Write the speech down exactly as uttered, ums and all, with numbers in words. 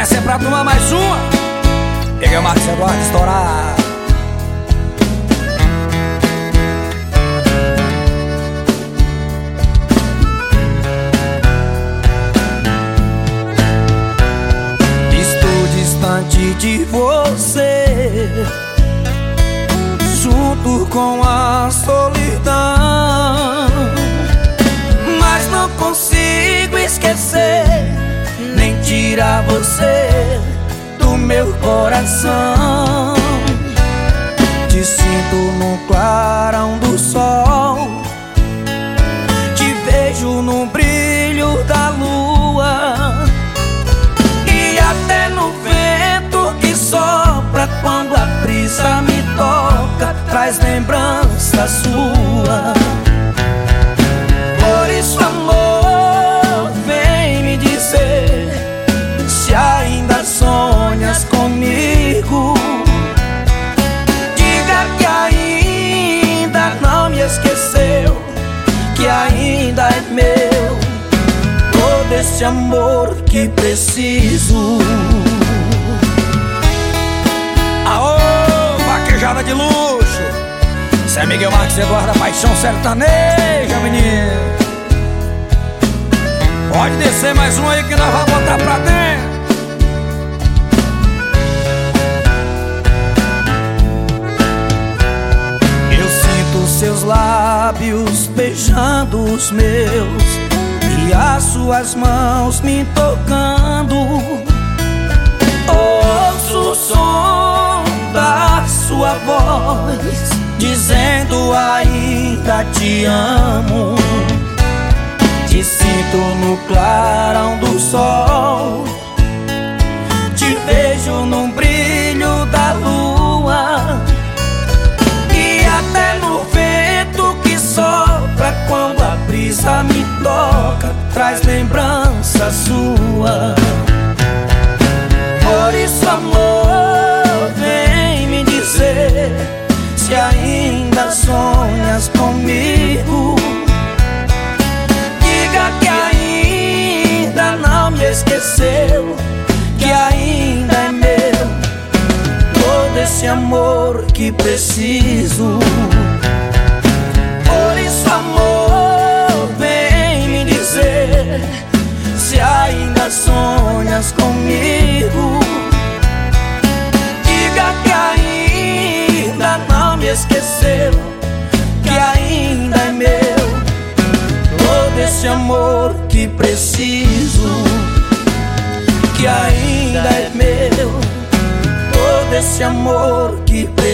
Essa é pra tomar mais uma. Peguei o Marcos Eduardo estourar. Estou distante de você, junto com a solidão, mas não consigo esquecer, nem tirar você do meu coração. Te sinto no clarão do sol, te vejo no brilho da lua, e até no vento que sopra quando a brisa me toca, traz lembrança sua. Por isso, amor, vem me dizer se ainda sonhas comigo. Diga que ainda não me esqueceu, que ainda é meu todo esse amor que preciso. Aô, vaquejada de luxo. Isso é Miguel Marcos Eduardo, da paixão sertaneja, menino. Pode descer mais um aí que nós vamos botar pra dentro. Eu sinto seus lábios beijando os meus e as suas mãos me tocando. Ouço o som da sua voz dizendo ainda te amo. Te sinto no clarão do sol, te vejo no brilho da lua, e até no vento que sopra quando a brisa me toca, traz lembrança sua. Por isso, amor, vem me dizer se ainda sonhas comigo. Diga que ainda não me esqueceu, que ainda é meu todo esse amor que preciso. Por isso, amor, vem me dizer se ainda sonhas comigo. Diga que ainda não me esqueceu, que ainda é meu todo esse amor que preciso, que ainda é meu todo esse amor que preciso.